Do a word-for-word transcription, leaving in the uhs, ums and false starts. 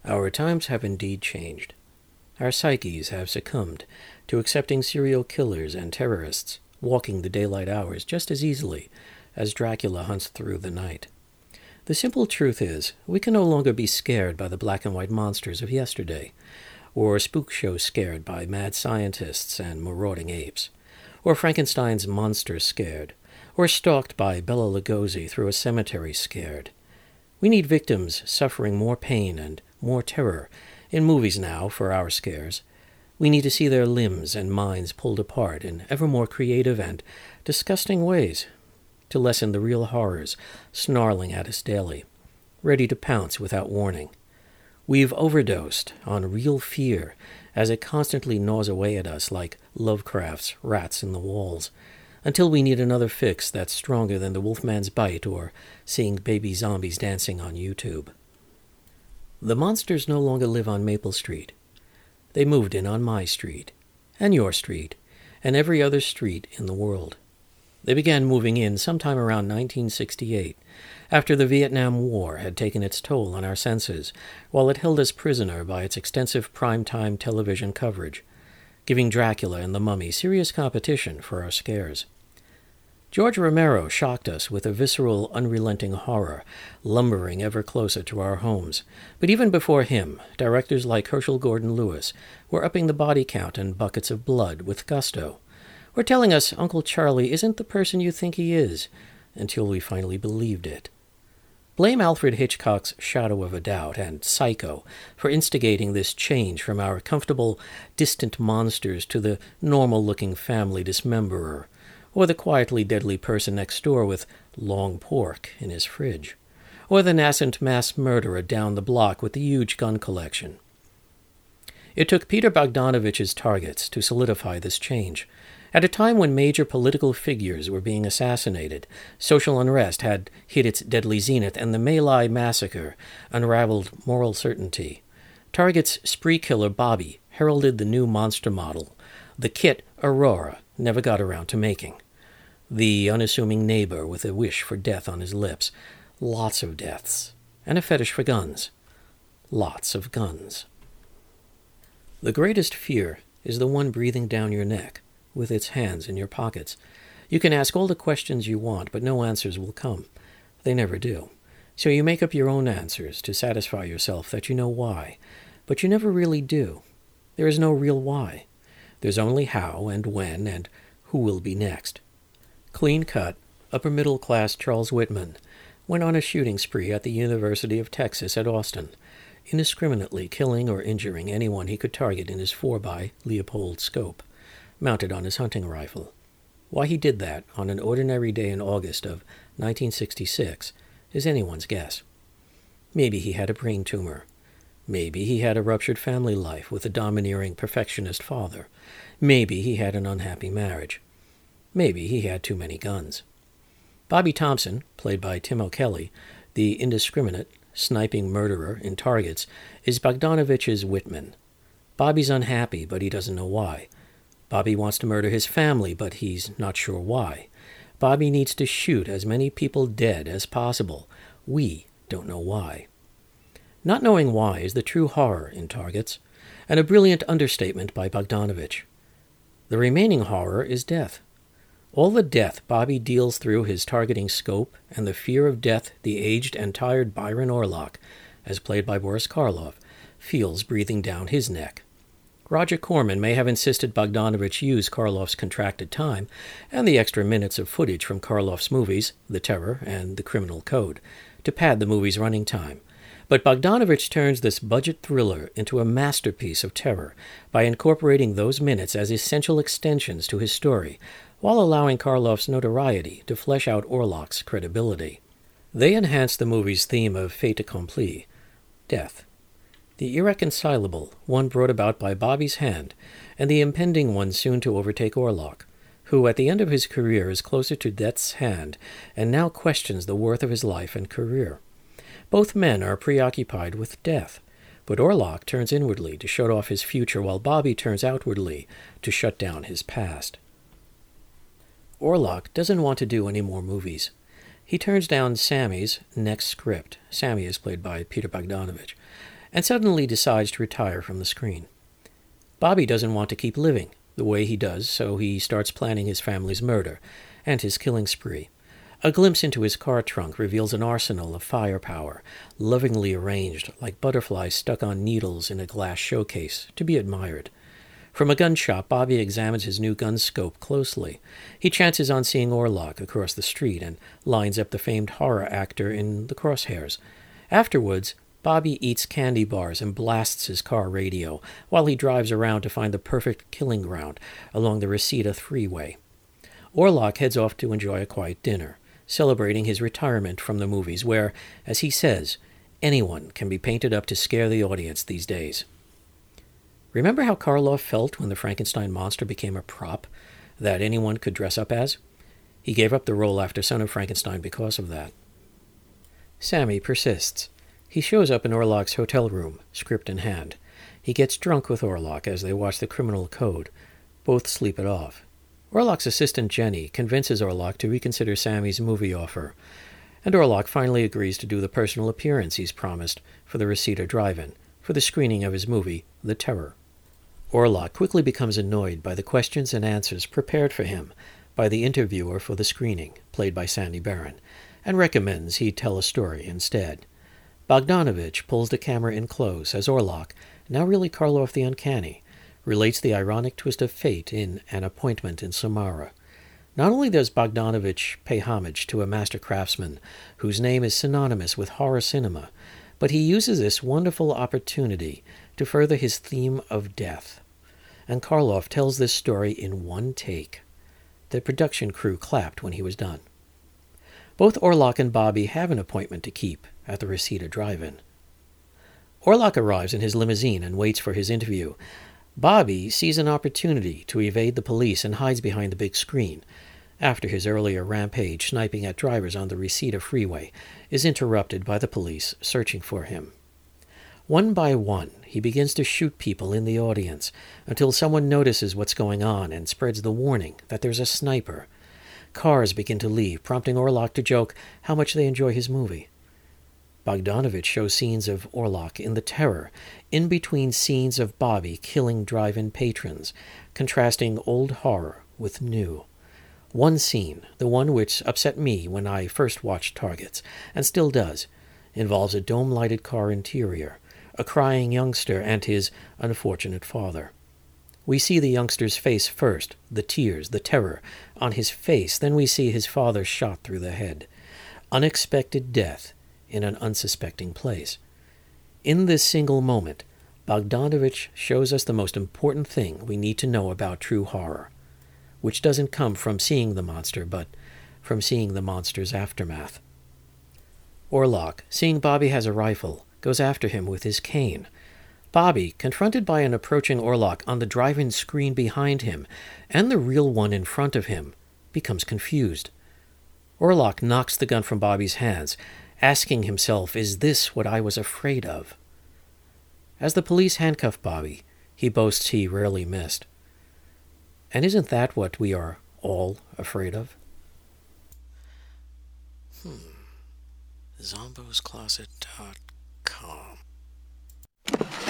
Our times have indeed changed. Our psyches have succumbed to accepting serial killers and terrorists walking the daylight hours just as easily as Dracula hunts through the night. The simple truth is, we can no longer be scared by the black and white monsters of yesterday, or spook shows scared by mad scientists and marauding apes, or Frankenstein's monster scared, or stalked by Bela Lugosi through a cemetery scared. We need victims suffering more pain and more terror in movies now for our scares. We need to see their limbs and minds pulled apart in ever more creative and disgusting ways to lessen the real horrors snarling at us daily, ready to pounce without warning. We've overdosed on real fear as it constantly gnaws away at us like Lovecraft's rats in the walls, until we need another fix that's stronger than the Wolfman's bite or seeing baby zombies dancing on YouTube. The monsters no longer live on Maple Street. They moved in on my street, and your street, and every other street in the world. They began moving in sometime around nineteen sixty-eight, after the Vietnam War had taken its toll on our senses, while it held us prisoner by its extensive prime-time television coverage, giving Dracula and the Mummy serious competition for our scares. George Romero shocked us with a visceral, unrelenting horror, lumbering ever closer to our homes. But even before him, directors like Herschel Gordon Lewis were upping the body count and buckets of blood with gusto, or telling us Uncle Charlie isn't the person you think he is, until we finally believed it. Blame Alfred Hitchcock's Shadow of a Doubt and Psycho for instigating this change from our comfortable, distant monsters to the normal-looking family dismemberer, or the quietly deadly person next door with long pork in his fridge, or the nascent mass murderer down the block with the huge gun collection. It took Peter Bogdanovich's targets to solidify this change. At a time when major political figures were being assassinated, social unrest had hit its deadly zenith, and the My Lai massacre unraveled moral certainty, Target's spree killer Bobby heralded the new monster model, the kit Aurora never got around to making. The unassuming neighbor with a wish for death on his lips, lots of deaths, and a fetish for guns, lots of guns. The greatest fear is the one breathing down your neck, with its hands in your pockets. You can ask all the questions you want, but no answers will come. They never do. So you make up your own answers to satisfy yourself that you know why, but you never really do. There is no real why. There's only how and when and who will be next. Clean-cut, upper-middle-class Charles Whitman went on a shooting spree at the University of Texas at Austin, indiscriminately killing or injuring anyone he could target in his four by Leopold scope, mounted on his hunting rifle. Why he did that on an ordinary day in August of nineteen sixty-six is anyone's guess. Maybe he had a brain tumor. Maybe he had a ruptured family life with a domineering perfectionist father. Maybe he had an unhappy marriage. Maybe he had too many guns. Bobby Thompson, played by Tim O'Kelly, the indiscriminate, sniping murderer in Targets, is Bogdanovich's Whitman. Bobby's unhappy, but he doesn't know why. Bobby wants to murder his family, but he's not sure why. Bobby needs to shoot as many people dead as possible. We don't know why. Not knowing why is the true horror in Targets, and a brilliant understatement by Bogdanovich. The remaining horror is death. All the death Bobby deals through his targeting scope, and the fear of death the aged and tired Byron Orlock, as played by Boris Karloff, feels breathing down his neck. Roger Corman may have insisted Bogdanovich use Karloff's contracted time and the extra minutes of footage from Karloff's movies, The Terror and The Criminal Code, to pad the movie's running time. But Bogdanovich turns this budget thriller into a masterpiece of terror by incorporating those minutes as essential extensions to his story, while allowing Karloff's notoriety to flesh out Orlock's credibility. They enhance the movie's theme of fait accompli, death. The irreconcilable, one brought about by Bobby's hand, and the impending one soon to overtake Orlock, who at the end of his career is closer to death's hand and now questions the worth of his life and career. Both men are preoccupied with death, but Orlock turns inwardly to shut off his future while Bobby turns outwardly to shut down his past. Orlock doesn't want to do any more movies. He turns down Sammy's next script. Sammy is played by Peter Bogdanovich, and suddenly decides to retire from the screen. Bobby doesn't want to keep living the way he does, so he starts planning his family's murder and his killing spree. A glimpse into his car trunk reveals an arsenal of firepower, lovingly arranged like butterflies stuck on needles in a glass showcase, to be admired. From a gun shop, Bobby examines his new gun scope closely. He chances on seeing Orlok across the street and lines up the famed horror actor in the crosshairs. Afterwards, Bobby eats candy bars and blasts his car radio while he drives around to find the perfect killing ground along the Reseda Freeway. Orlok heads off to enjoy a quiet dinner, celebrating his retirement from the movies where, as he says, anyone can be painted up to scare the audience these days. Remember how Karloff felt when the Frankenstein monster became a prop that anyone could dress up as? He gave up the role after Son of Frankenstein because of that. Sammy persists. He shows up in Orlok's hotel room, script in hand. He gets drunk with Orlok as they watch the Criminal Code. Both sleep it off. Orlok's assistant Jenny convinces Orlok to reconsider Sammy's movie offer, and Orlok finally agrees to do the personal appearance he's promised for the Reseda Drive-In, for the screening of his movie, The Terror. Orlok quickly becomes annoyed by the questions and answers prepared for him by the interviewer for the screening, played by Sandy Barron, and recommends he tell a story instead. Bogdanovich pulls the camera in close as Orlok, now really Karloff the Uncanny, relates the ironic twist of fate in An Appointment in Samara. Not only does Bogdanovich pay homage to a master craftsman whose name is synonymous with horror cinema, but he uses this wonderful opportunity to further his theme of death. And Karloff tells this story in one take. The production crew clapped when he was done. Both Orlok and Bobby have an appointment to keep at the Reseda Drive-In. Orlok arrives in his limousine and waits for his interview. Bobby sees an opportunity to evade the police and hides behind the big screen, after his earlier rampage sniping at drivers on the Reseda Freeway is interrupted by the police searching for him. One by one, he begins to shoot people in the audience until someone notices what's going on and spreads the warning that there's a sniper. Cars begin to leave, prompting Orlok to joke how much they enjoy his movie. Bogdanovich shows scenes of Orlok in The Terror, in between scenes of Bobby killing drive-in patrons, contrasting old horror with new. One scene, the one which upset me when I first watched Targets, and still does, involves a dome-lighted car interior, a crying youngster and his unfortunate father. We see the youngster's face first, the tears, the terror on his face, then we see his father shot through the head. Unexpected death in an unsuspecting place. In this single moment, Bogdanovich shows us the most important thing we need to know about true horror, which doesn't come from seeing the monster, but from seeing the monster's aftermath. Orlok, seeing Bobby has a rifle, goes after him with his cane. Bobby, confronted by an approaching Orlok on the drive-in screen behind him and the real one in front of him, becomes confused. Orlok knocks the gun from Bobby's hands, asking himself, is this what I was afraid of? As the police handcuff Bobby, he boasts he rarely missed. And isn't that what we are all afraid of? Hmm. zombos closet dot com